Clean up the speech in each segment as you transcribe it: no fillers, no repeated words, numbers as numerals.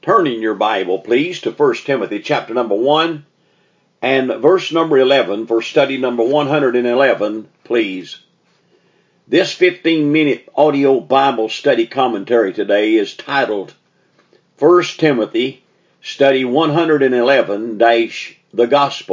Turn in your Bible, please, to 1 Timothy chapter number 1 and verse number 11 for study number 111, please. This 15-minute audio Bible study commentary today is titled 1 Timothy Study 111-The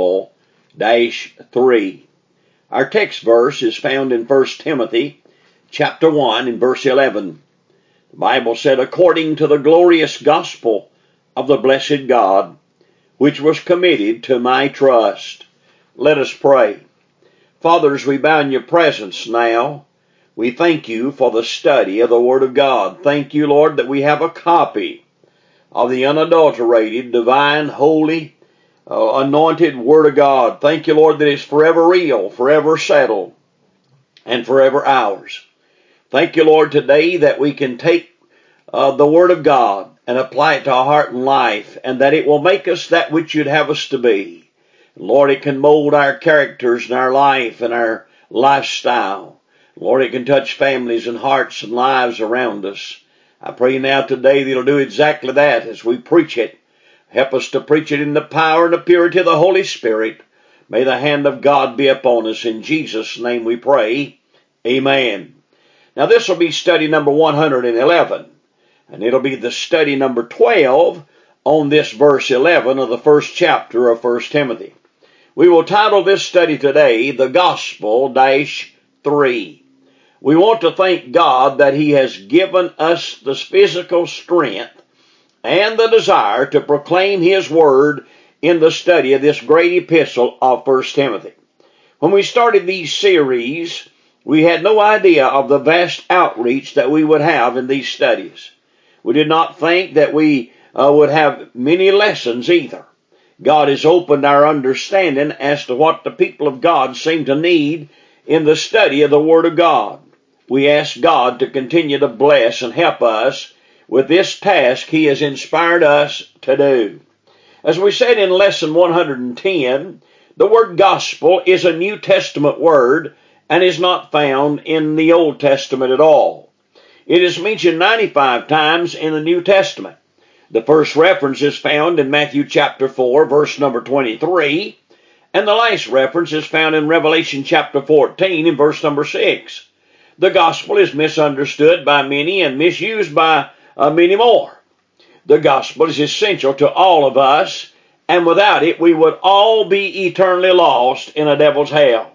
Gospel-3. Our text verse is found in 1 Timothy chapter 1 and verse 11. The Bible said, according to the glorious gospel of the blessed God, which was committed to my trust. Let us pray. Father, as we bow in your presence now, we thank you for the study of the Word of God. Thank you, Lord, that we have a copy of the unadulterated, divine, holy, anointed Word of God. Thank you, Lord, that it's forever real, forever settled, and forever ours. Thank you, Lord, today that we can take the Word of God and apply it to our heart and life, and that it will make us that which you'd have us to be. Lord, it can mold our characters and our life and our lifestyle. Lord, it can touch families and hearts and lives around us. I pray now today that it'll do exactly that as we preach it. Help us to preach it in the power and the purity of the Holy Spirit. May the hand of God be upon us. In Jesus' name we pray. Amen. Now this will be study number 111, and it'll be the study number 12 on this verse 11 of the first chapter of 1 Timothy. We will title this study today, The Gospel-3. We want to thank God that He has given us the physical strength and the desire to proclaim His Word in the study of this great epistle of 1 Timothy. When we started these series, we had no idea of the vast outreach that we would have in these studies. We did not think that we would have many lessons either. God has opened our understanding as to what the people of God seem to need in the study of the Word of God. We ask God to continue to bless and help us with this task He has inspired us to do. As we said in lesson 110, the word gospel is a New Testament word and is not found in the Old Testament at all. It is mentioned 95 times in the New Testament. The first reference is found in Matthew chapter 4, verse number 23, and the last reference is found in Revelation chapter 14 and verse number 6. The gospel is misunderstood by many and misused by many more. The gospel is essential to all of us, and without it we would all be eternally lost in a devil's hell.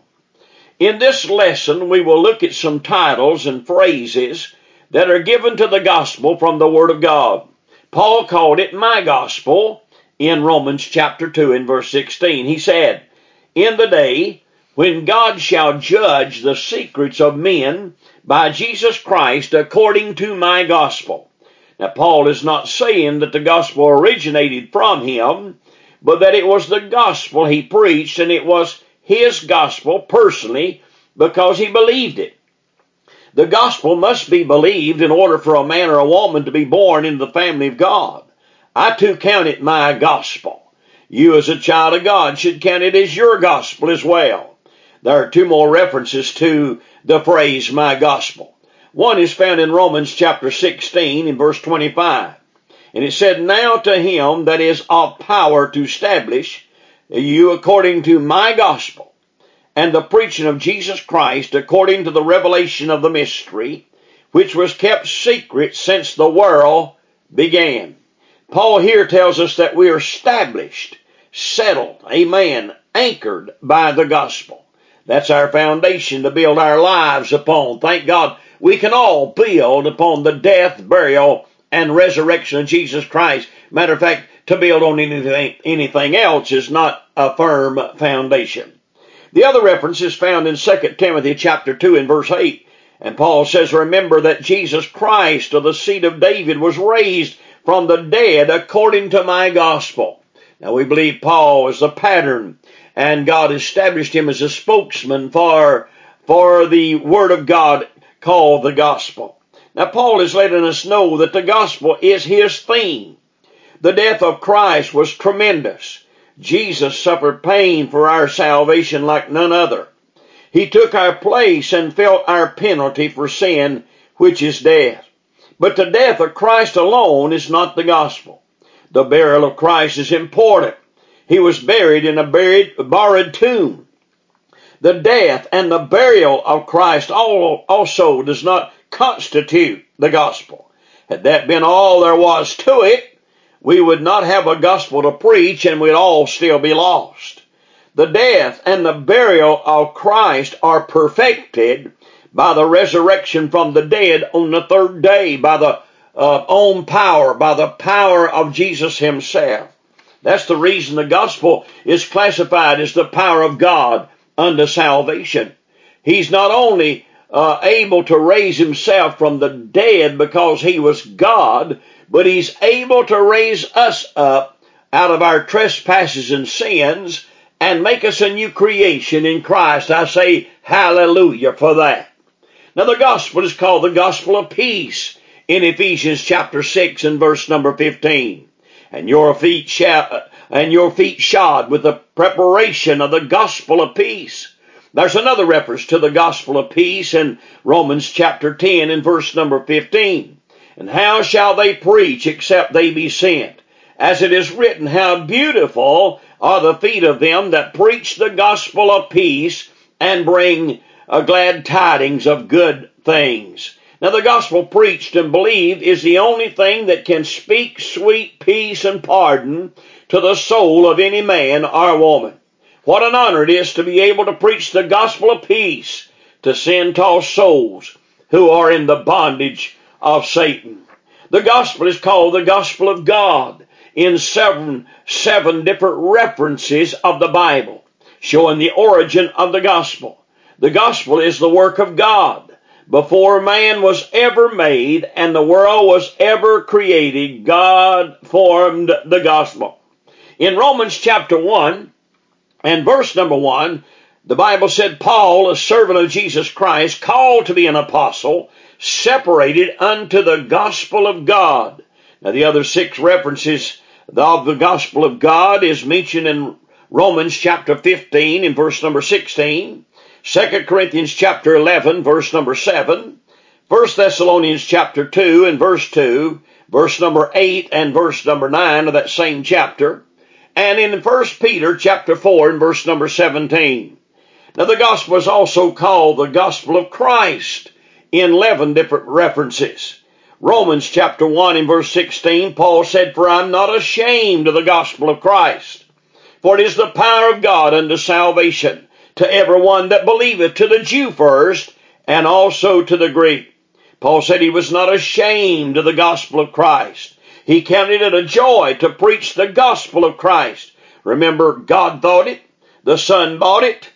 In this lesson, we will look at some titles and phrases that are given to the gospel from the Word of God. Paul called it my gospel in Romans chapter 2 and verse 16. He said, in the day when God shall judge the secrets of men by Jesus Christ according to my gospel. Now, Paul is not saying that the gospel originated from him, but that it was the gospel he preached, and it was his gospel personally because he believed it. The gospel must be believed in order for a man or a woman to be born into the family of God. I too count it my gospel. You as a child of God should count it as your gospel as well. There are two more references to the phrase my gospel. One is found in Romans chapter 16 in verse 25. And it said, now to him that is of power to establish you according to my gospel, and the preaching of Jesus Christ according to the revelation of the mystery, which was kept secret since the world began. Paul here tells us that we are established, settled, amen, anchored by the gospel. That's our foundation to build our lives upon. Thank God we can all build upon the death, burial, and resurrection of Jesus Christ. Matter of fact, to build on anything else is not a firm foundation. The other reference is found in 2 Timothy chapter 2 and verse 8. And Paul says, remember that Jesus Christ of the seed of David was raised from the dead according to my gospel. Now we believe Paul is the pattern, and God established him as a spokesman for the Word of God called the gospel. Now Paul is letting us know that the gospel is his theme. The death of Christ was tremendous. Jesus suffered pain for our salvation like none other. He took our place and felt our penalty for sin, which is death. But the death of Christ alone is not the gospel. The burial of Christ is important. He was buried in a borrowed tomb. The death and the burial of Christ also does not constitute the gospel. Had that been all there was to it, we would not have a gospel to preach and we'd all still be lost. The death and the burial of Christ are perfected by the resurrection from the dead on the third day, by the own power, by the power of Jesus himself. That's the reason the gospel is classified as the power of God unto salvation. He's not only able to raise himself from the dead because he was God, but he's able to raise us up out of our trespasses and sins and make us a new creation in Christ. I say hallelujah for that. Now the gospel is called the gospel of peace in Ephesians chapter 6 and verse number 15. And your feet shod with the preparation of the gospel of peace. There's another reference to the gospel of peace in Romans chapter 10 and verse number 15. And how shall they preach except they be sent? As it is written, how beautiful are the feet of them that preach the gospel of peace and bring glad tidings of good things. Now the gospel preached and believed is the only thing that can speak sweet peace and pardon to the soul of any man or woman. What an honor it is to be able to preach the gospel of peace to sin-tossed souls who are in the bondage of Satan. The gospel is called the gospel of God in seven different references of the Bible, showing the origin of the gospel. The gospel is the work of God. Before man was ever made and the world was ever created, God formed the gospel. In Romans chapter 1 and verse number 1, the Bible said, Paul, a servant of Jesus Christ, called to be an apostle, separated unto the gospel of God. Now the other 6 references of the gospel of God is mentioned in Romans chapter 15 and verse number 16. 2 Corinthians chapter 11, verse number 7, 1 Thessalonians chapter 2 and verse 2, verse number 8 and verse number 9 of that same chapter, and in 1 Peter chapter 4 and verse number 17. Now the gospel is also called the gospel of Christ in 11 different references. Romans chapter 1 and verse 16, Paul said, For I am not ashamed of the gospel of Christ, for it is the power of God unto salvation to everyone that believeth, to the Jew first, and also to the Greek. Paul said he was not ashamed of the gospel of Christ. He counted it a joy to preach the gospel of Christ. Remember, God thought it, the Son bought it,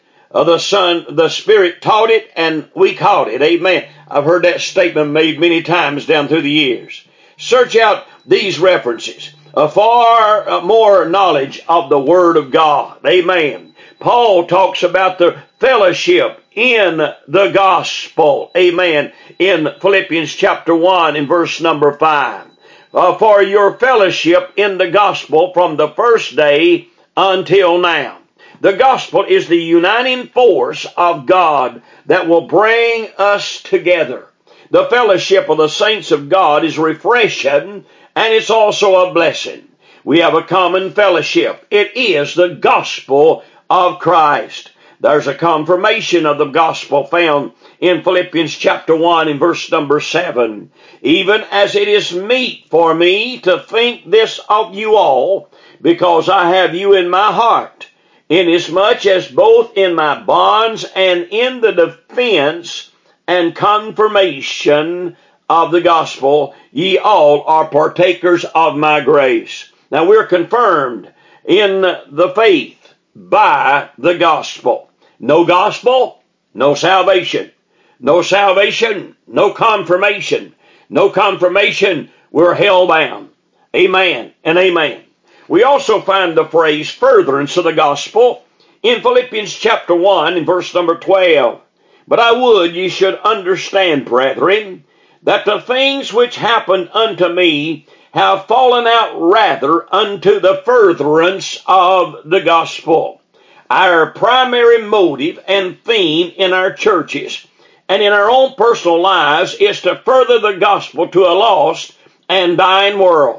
the Spirit taught it, and we caught it. Amen. I've heard that statement made many times down through the years. Search out these references. Far more knowledge of the Word of God. Amen. Paul talks about the fellowship in the gospel. Amen. In Philippians chapter 1 and verse number 5. For your fellowship in the gospel from the first day until now. The gospel is the uniting force of God that will bring us together. The fellowship of the saints of God is refreshing, and it's also a blessing. We have a common fellowship. It is the gospel of Christ. There's a confirmation of the gospel found in Philippians chapter 1 and verse number 7. Even as it is meet for me to think this of you all, because I have you in my heart, inasmuch as both in my bonds and in the defense and confirmation of the gospel, ye all are partakers of my grace. Now we're confirmed in the faith by the gospel. No gospel, no salvation. No salvation, no confirmation. No confirmation, we're hell-bound. Amen and amen. We also find the phrase furtherance of the gospel in Philippians chapter 1 and verse number 12. But I would ye should understand, brethren, that the things which happened unto me have fallen out rather unto the furtherance of the gospel. Our primary motive and theme in our churches and in our own personal lives is to further the gospel to a lost and dying world.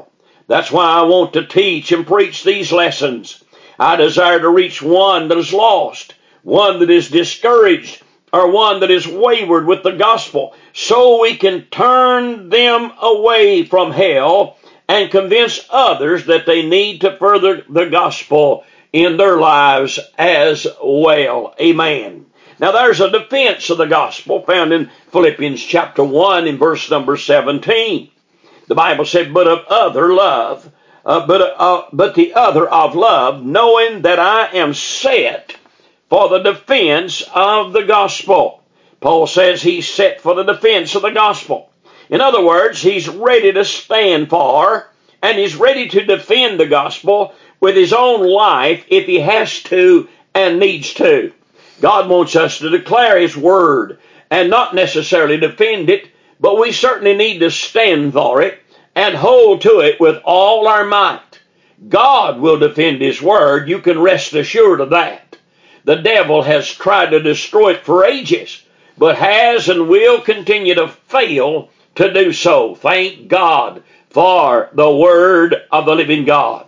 That's why I want to teach and preach these lessons. I desire to reach one that is lost, one that is discouraged, or one that is wayward with the gospel, so we can turn them away from hell and convince others that they need to further the gospel in their lives as well. Amen. Now there's a defense of the gospel found in Philippians chapter 1 in verse number 17. The Bible said, but the other of love, knowing that I am set for the defense of the gospel. Paul says he's set for the defense of the gospel. In other words, he's ready to stand for, and he's ready to defend the gospel with his own life if he has to and needs to. God wants us to declare his word and not necessarily defend it, but we certainly need to stand for it and hold to it with all our might. God will defend his word. You can rest assured of that. The devil has tried to destroy it for ages, but has and will continue to fail to do so. Thank God for the word of the living God.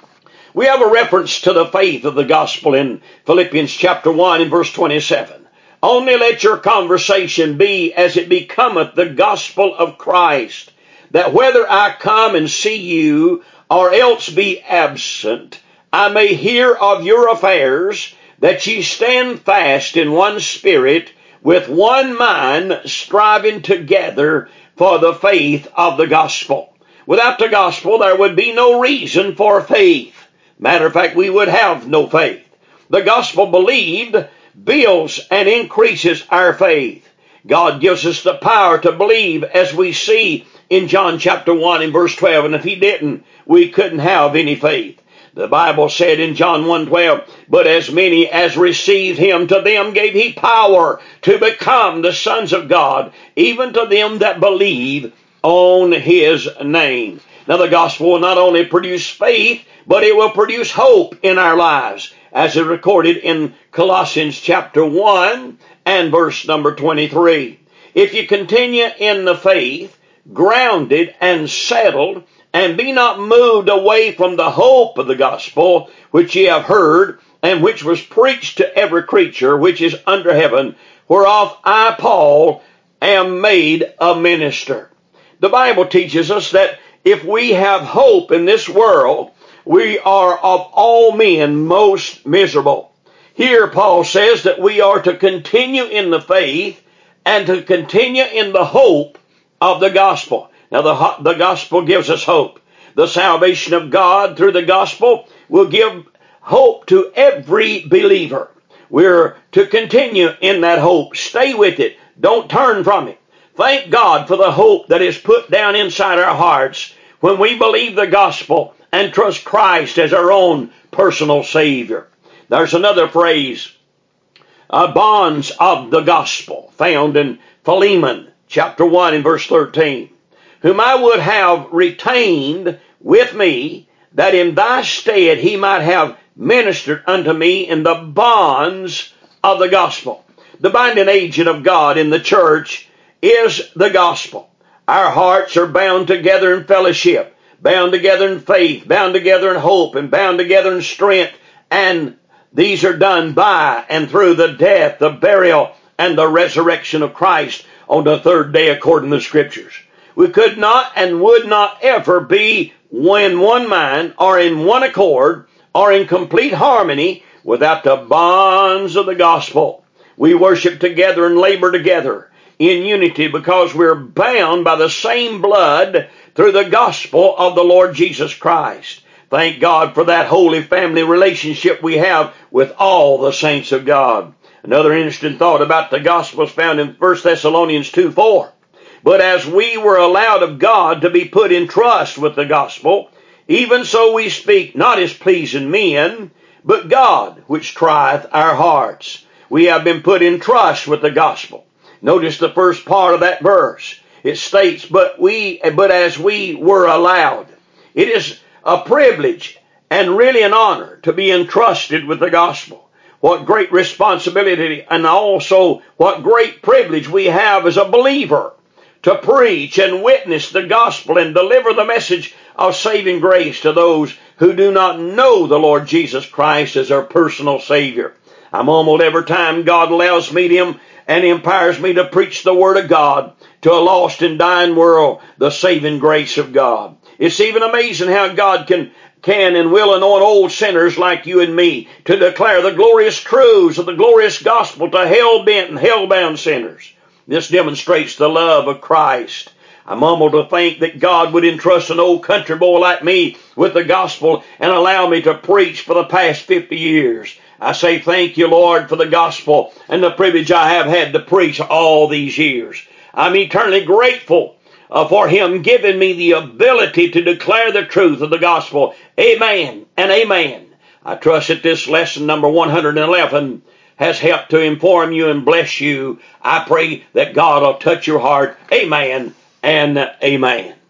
We have a reference to the faith of the gospel in Philippians chapter 1 and verse 27. Only let your conversation be as it becometh the gospel of Christ, that whether I come and see you or else be absent, I may hear of your affairs, that ye stand fast in one spirit, with one mind, striving together for the faith of the gospel. Without the gospel, there would be no reason for faith. Matter of fact, we would have no faith. The gospel believed builds and increases our faith. God gives us the power to believe, as we see in John chapter 1 and verse 12. And if he didn't, we couldn't have any faith. The Bible said in John 1:12, but as many as received him, to them gave he power to become the sons of God, even to them that believe on his name. Now the gospel will not only produce faith, but it will produce hope in our lives, as is recorded in Colossians chapter 1 and verse number 23. If you continue in the faith, grounded and settled, and be not moved away from the hope of the gospel, which ye have heard, and which was preached to every creature which is under heaven, whereof I, Paul, am made a minister. The Bible teaches us that if we have hope in this world, we are of all men most miserable. Here Paul says that we are to continue in the faith and to continue in the hope of the gospel. Now the gospel gives us hope. The salvation of God through the gospel will give hope to every believer. We're to continue in that hope. Stay with it. Don't turn from it. Thank God for the hope that is put down inside our hearts when we believe the gospel and trust Christ as our own personal Savior. There's another phrase, bonds of the gospel, found in Philemon chapter 1 and verse 13. Whom I would have retained with me, that in thy stead he might have ministered unto me in the bonds of the gospel. The binding agent of God in the church is the gospel. Our hearts are bound together in fellowship, bound together in faith, bound together in hope, and bound together in strength. And these are done by and through the death, the burial, and the resurrection of Christ on the third day according to the Scriptures. We could not and would not ever be in one mind or in one accord or in complete harmony without the bonds of the gospel. We worship together and labor together in unity because we're bound by the same blood through the gospel of the Lord Jesus Christ. Thank God for that holy family relationship we have with all the saints of God. Another interesting thought about the gospel is found in 1 Thessalonians 2:4. But as we were allowed of God to be put in trust with the gospel, even so we speak not as pleasing men, but God, which trieth our hearts. We have been put in trust with the gospel. Notice the first part of that verse. It states, but as we were allowed. It is a privilege and really an honor to be entrusted with the gospel. What great responsibility and also what great privilege we have as a believer to preach and witness the gospel and deliver the message of saving grace to those who do not know the Lord Jesus Christ as their personal Savior. I'm humbled every time God allows me to and empowers me to preach the Word of God to a lost and dying world, the saving grace of God. It's even amazing how God can and will anoint old sinners like you and me to declare the glorious truths of the glorious gospel to hell-bent and hell-bound sinners. This demonstrates the love of Christ. I'm humbled to think that God would entrust an old country boy like me with the gospel and allow me to preach for the past 50 years. I say thank you, Lord, for the gospel and the privilege I have had to preach all these years. I'm eternally grateful for Him giving me the ability to declare the truth of the gospel. Amen and amen. I trust that this lesson number 111 has helped to inform you and bless you. I pray that God will touch your heart. Amen and amen.